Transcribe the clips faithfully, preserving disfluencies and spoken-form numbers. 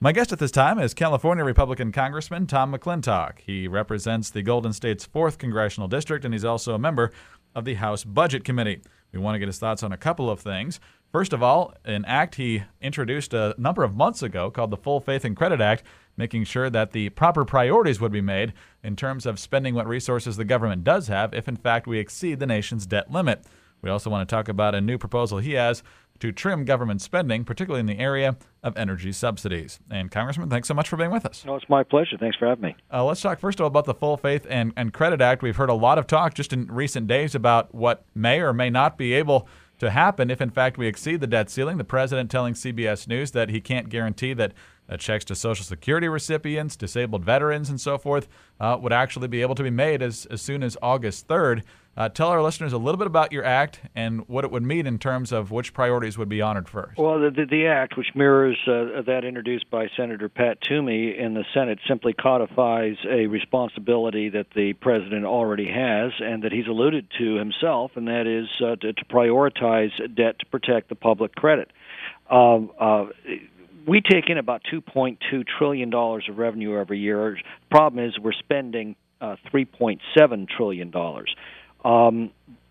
My guest at this time is California Republican Congressman Tom McClintock. He represents the Golden State's fourth Congressional District, and he's also a member of the House Budget Committee. We want to get his thoughts on a couple of things. First of all, an act he introduced a number of months ago called the Full Faith and Credit Act, making sure that the proper priorities would be made in terms of spending what resources the government does have if, in fact, we exceed the nation's debt limit. We also want to talk about a new proposal he has to trim government spending, particularly in the area of energy subsidies. And Congressman, thanks so much for being with us. No, it's my pleasure. Thanks for having me. Uh, let's talk first of all about the Full Faith and, and Credit Act. We've heard a lot of talk just in recent days about what may or may not be able to happen if, in fact, we exceed the debt ceiling. The president telling C B S News that he can't guarantee that uh, checks to Social Security recipients, disabled veterans, and so forth uh, would actually be able to be made as, as soon as August third. Uh, tell our listeners a little bit about your act and what it would mean in terms of which priorities would be honored first. Well, the, the, the act, which mirrors uh, that introduced by Senator Pat Toomey in the Senate, simply codifies a responsibility that the president already has and that he's alluded to himself, and that is uh, to, to prioritize debt to protect the public credit. Um, uh, we take in about two point two trillion dollars of revenue every year. The problem is we're spending uh, three point seven trillion dollars. Um,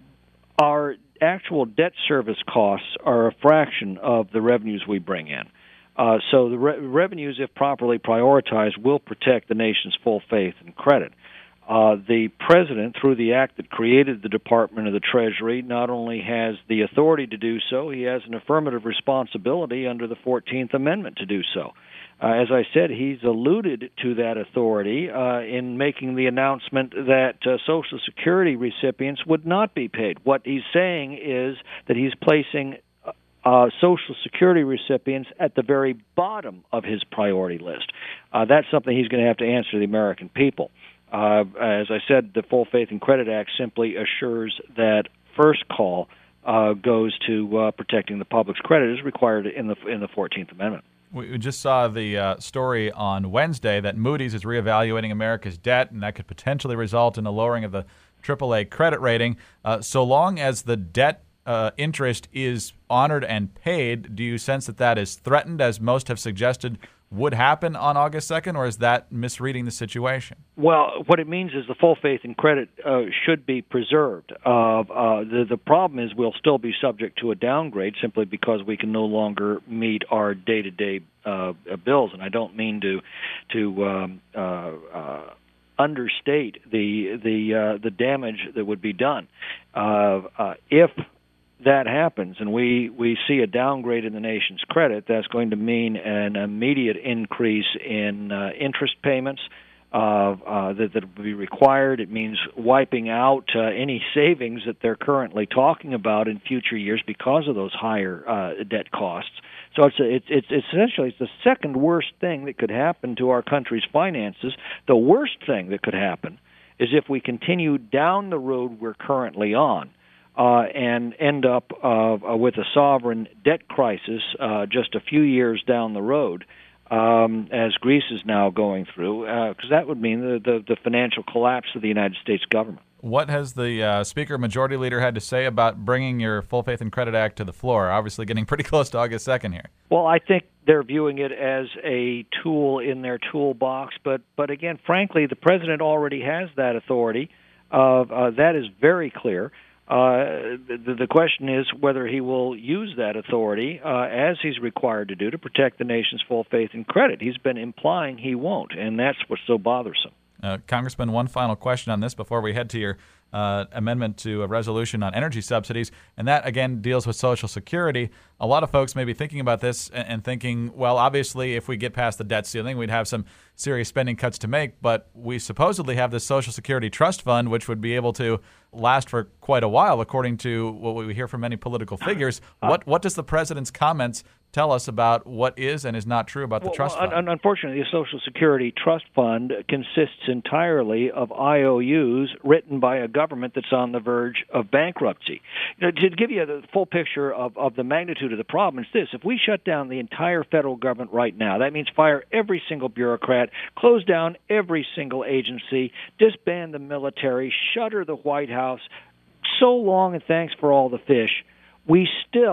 our actual debt service costs are a fraction of the revenues we bring in. Uh, so the re- revenues, if properly prioritized, will protect the nation's full faith and credit. Uh, the president, through the act that created the Department of the Treasury, not only has the authority to do so, he has an affirmative responsibility under the fourteenth Amendment to do so. Uh, as I said, he's alluded to that authority uh, in making the announcement that uh, Social Security recipients would not be paid. What he's saying is that he's placing uh, Social Security recipients at the very bottom of his priority list. Uh, that's something he's going to have to answer to the American people. Uh, as I said, the Full Faith and Credit Act simply assures that first call uh, goes to uh, protecting the public's credit as required in the in the fourteenth Amendment. We just saw the uh, story on Wednesday that Moody's is reevaluating America's debt, and that could potentially result in a lowering of the triple A credit rating. Uh, so long as the debt uh, interest is honored and paid, do you sense that that is threatened, as most have suggested would happen on August second, or is that misreading the situation? Well, what it means is the full faith and credit uh, should be preserved. Uh, uh, the, the problem is we'll still be subject to a downgrade simply because we can no longer meet our day-to-day uh, bills. And I don't mean to to um, uh, uh, understate the the uh, the damage that would be done uh, uh, if that happens and we, we see a downgrade in the nation's credit. That's going to mean an immediate increase in uh, interest payments uh, uh, that, that will be required. It means wiping out uh, any savings that they're currently talking about in future years because of those higher uh, debt costs. So it's, a, it's it's essentially it's the second worst thing that could happen to our country's finances. The worst thing that could happen is if we continue down the road we're currently on. Uh, and end up uh, with a sovereign debt crisis uh, just a few years down the road, um, as Greece is now going through, because uh, that would mean the, the, the financial collapse of the United States government. What has the uh, Speaker, Majority Leader had to say about bringing your Full Faith and Credit Act to the floor? Obviously getting pretty close to August second here. Well, I think they're viewing it as a tool in their toolbox, but, but again, frankly, the President already has that authority. Uh, uh, that is very clear. Uh, the, the question is whether he will use that authority uh, as he's required to do to protect the nation's full faith and credit. He's been implying he won't, and that's what's so bothersome. Uh, Congressman, one final question on this before we head to your uh, amendment to a resolution on energy subsidies, and that, again, deals with Social Security. A lot of folks may be thinking about this and, and thinking, well, obviously, if we get past the debt ceiling, we'd have some serious spending cuts to make, but we supposedly have this Social Security Trust Fund, which would be able to last for quite a while, according to what we hear from many political figures. What what does the president's comments tell us about what is and is not true about the well, trust well, fund? Unfortunately, the Social Security Trust Fund consists entirely of I O Us written by a government that's on the verge of bankruptcy. You know, to give you the full picture of, of the magnitude of the problem, it's this. If we shut down the entire federal government right now, that means fire every single bureaucrat, close down every single agency, disband the military, shutter the White House, so long and thanks for all the fish, we still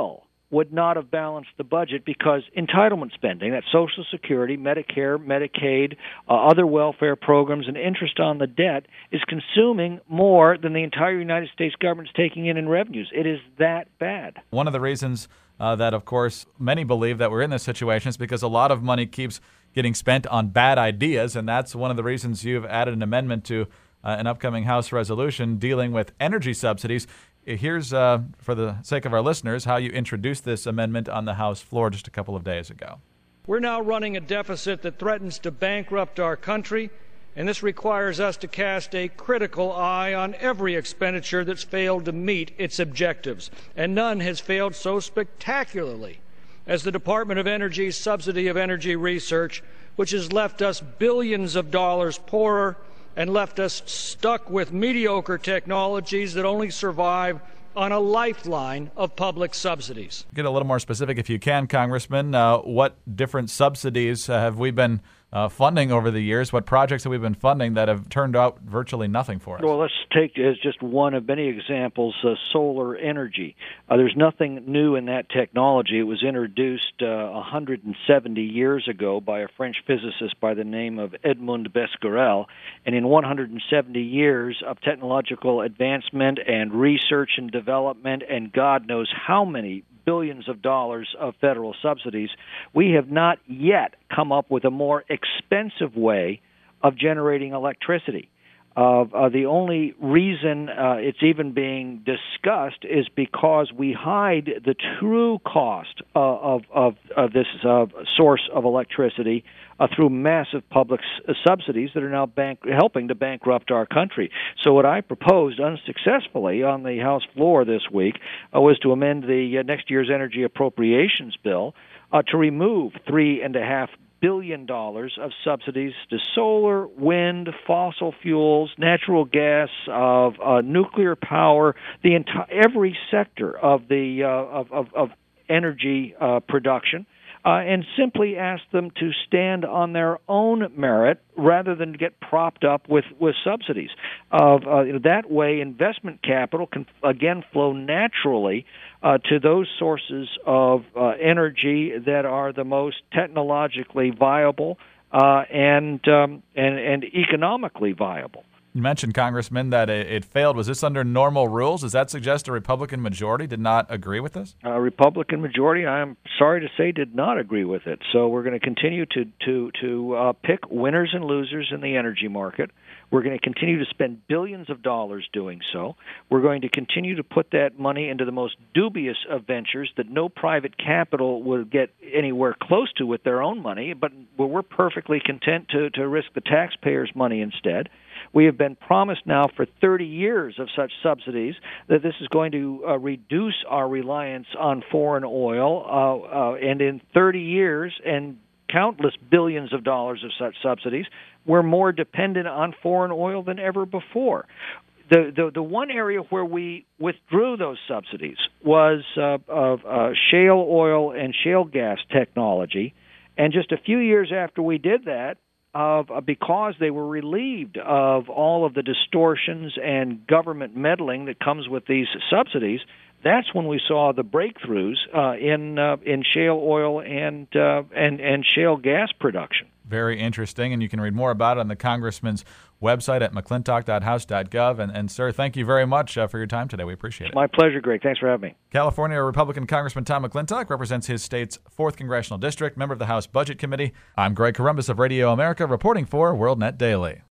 would not have balanced the budget because entitlement spending, that's Social Security, Medicare, Medicaid, uh, other welfare programs, and interest on the debt, is consuming more than the entire United States government is taking in in revenues. It is that bad. One of the reasons uh, that, of course, many believe that we're in this situation is because a lot of money keeps getting spent on bad ideas, and that's one of the reasons you've added an amendment to uh, an upcoming House resolution dealing with energy subsidies. Here's, uh, for the sake of our listeners, how you introduced this amendment on the House floor just a couple of days ago. We're now running a deficit that threatens to bankrupt our country, and this requires us to cast a critical eye on every expenditure that's failed to meet its objectives, and none has failed so spectacularly as the Department of Energy's subsidy of energy research, which has left us billions of dollars poorer and left us stuck with mediocre technologies that only survive on a lifeline of public subsidies. Get a little more specific if you can, Congressman. Uh, what different subsidies uh, have we been uh, funding over the years? What projects have we been funding that have turned out virtually nothing for us? Well, let's take as just one of many examples, uh, solar energy. Uh, there's nothing new in that technology. It was introduced uh, one hundred seventy years ago by a French physicist by the name of Edmond Besquerel, and in one hundred seventy years of technological advancement and research and development and God knows how many billions of dollars of federal subsidies, we have not yet come up with a more expensive way of generating electricity. Uh, uh, the only reason uh, it's even being discussed is because we hide the true cost uh, of, of, of this uh, source of electricity uh, through massive public s- subsidies that are now bank- helping to bankrupt our country. So what I proposed unsuccessfully on the House floor this week uh, was to amend the uh, next year's energy appropriations bill uh, to remove three and a half billion dollars of subsidies to solar, wind, fossil fuels, natural gas, of uh, nuclear power, the entire every sector of the uh, of, of, of energy uh, production, uh, and simply ask them to stand on their own merit rather than get propped up with with subsidies. Of uh, you know, that way, investment capital can again flow naturally Uh, to those sources of uh, energy that are the most technologically viable uh, and, um, and and economically viable. You mentioned, Congressman, that it, it failed. Was this under normal rules? Does that suggest a Republican majority did not agree with this? A Republican majority, I'm sorry to say, did not agree with it. So we're going to continue to to to uh, pick winners and losers in the energy market. We're going to continue to spend billions of dollars doing so. We're going to continue to put that money into the most dubious of ventures that no private capital would get anywhere close to with their own money, but we're perfectly content to, to risk the taxpayers' money instead. We have been promised now for thirty years of such subsidies that this is going to uh, reduce our reliance on foreign oil, uh, uh, and in thirty years and countless billions of dollars of such subsidies, we're more dependent on foreign oil than ever before. The the, the one area where we withdrew those subsidies was uh, of uh, shale oil and shale gas technology, and just a few years after we did that, of uh, because they were relieved of all of the distortions and government meddling that comes with these subsidies, that's when we saw the breakthroughs uh, in uh, in shale oil and uh, and and shale gas production. Very interesting, and you can read more about it on the Congressman's website at mcclintock dot house dot gov. And, and sir, thank you very much uh, for your time today. We appreciate it. My pleasure, Greg. Thanks for having me. California Republican Congressman Tom McClintock represents his state's fourth Congressional District, member of the House Budget Committee. I'm Greg Corombos of Radio America, reporting for WorldNet Daily.